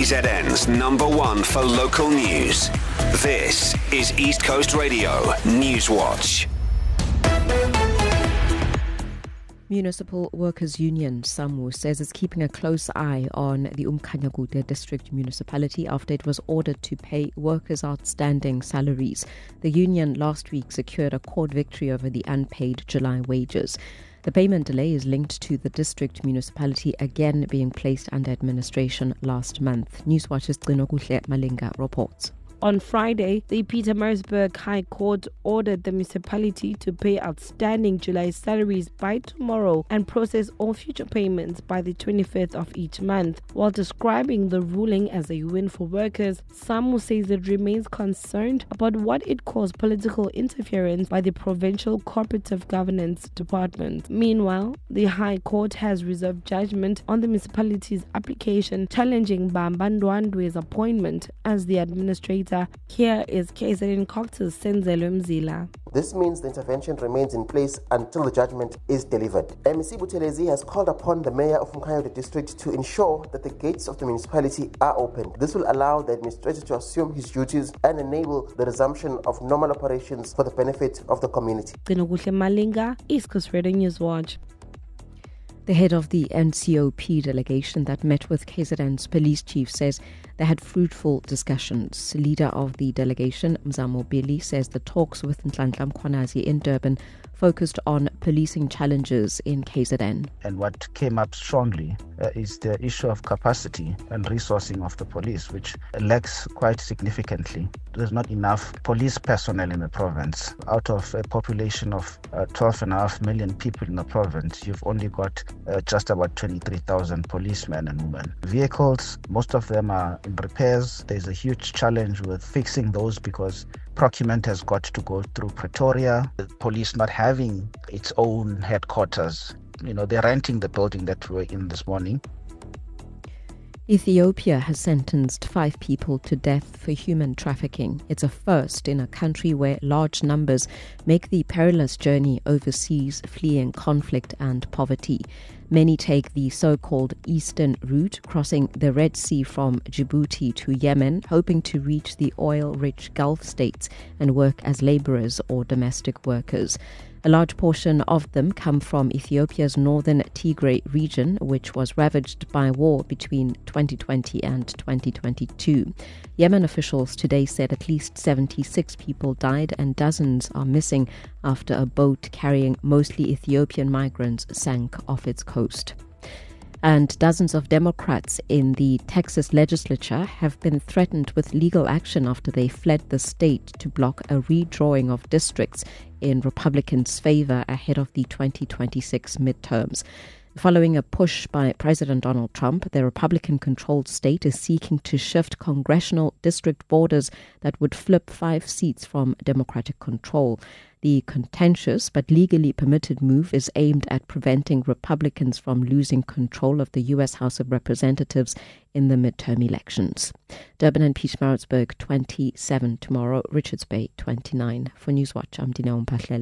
KZN's #1 for local news. This is East Coast Radio News Watch. Municipal Workers Union, SAMWU, says it's keeping a close eye on the Umkhanyakude district municipality after it was ordered to pay workers' outstanding salaries. The union last week secured a court victory over the unpaid July wages. The payment delay is linked to the district municipality again being placed under administration last month. Newswatch's Gcinokuhle Malinga reports. On Friday, the Pietermaritzburg High Court ordered the municipality to pay outstanding July salaries by tomorrow and process all future payments by the 25th of each month. While describing the ruling as a win for workers, SAMWU says it remains concerned about what it calls political interference by the Provincial Cooperative Governance Department. Meanwhile, the High Court has reserved judgment on the municipality's application challenging Bamba Ndwandwe's appointment as the administrator. Here is KZN Cox's Senzelo Mzila. This means the intervention remains in place until the judgment is delivered. MEC Buthelezi has called upon the mayor of Umkhanyakude district to ensure that the gates of the municipality are opened. This will allow the administrator to assume his duties and enable the resumption of normal operations for the benefit of the community. Gcinokuhle Malinga, East Coast Radio News Watch. The head of the NCOP delegation that met with KZN's police chief says they had fruitful discussions. Leader of the delegation, Mzamo Billy, says the talks with Nhlanhla Mkhwanazi in Durban focused on policing challenges in KZN. And what came up strongly is the issue of capacity and resourcing of the police, which lacks quite significantly. There's not enough police personnel in the province. Out of a population of 12.5 million people in the province, you've only got just about 23,000 policemen and women. Vehicles, most of them are in repairs. There's a huge challenge with fixing those because procurement has got to go through Pretoria. The police not having its own headquarters. They're renting the building that we're in this morning. Ethiopia has sentenced 5 people to death for human trafficking. It's a first in a country where large numbers make the perilous journey overseas, fleeing conflict and poverty. Many take the so-called Eastern route, crossing the Red Sea from Djibouti to Yemen, hoping to reach the oil-rich Gulf states and work as laborers or domestic workers. A large portion of them come from Ethiopia's northern Tigray region, which was ravaged by war between 2020 and 2022. Yemen officials today said at least 76 people died and dozens are missing after a boat carrying mostly Ethiopian migrants sank off its coast. And dozens of Democrats in the Texas legislature have been threatened with legal action after they fled the state to block a redrawing of districts in Republicans' favor ahead of the 2026 midterms. Following a push by President Donald Trump, the Republican-controlled state is seeking to shift congressional district borders that would flip 5 seats from Democratic control. The contentious but legally permitted move is aimed at preventing Republicans from losing control of the U.S. House of Representatives in the midterm elections. Durban and Pietermaritzburg 27 tomorrow, Richards Bay 29. For Newswatch, I'm Dineo Mpahlele.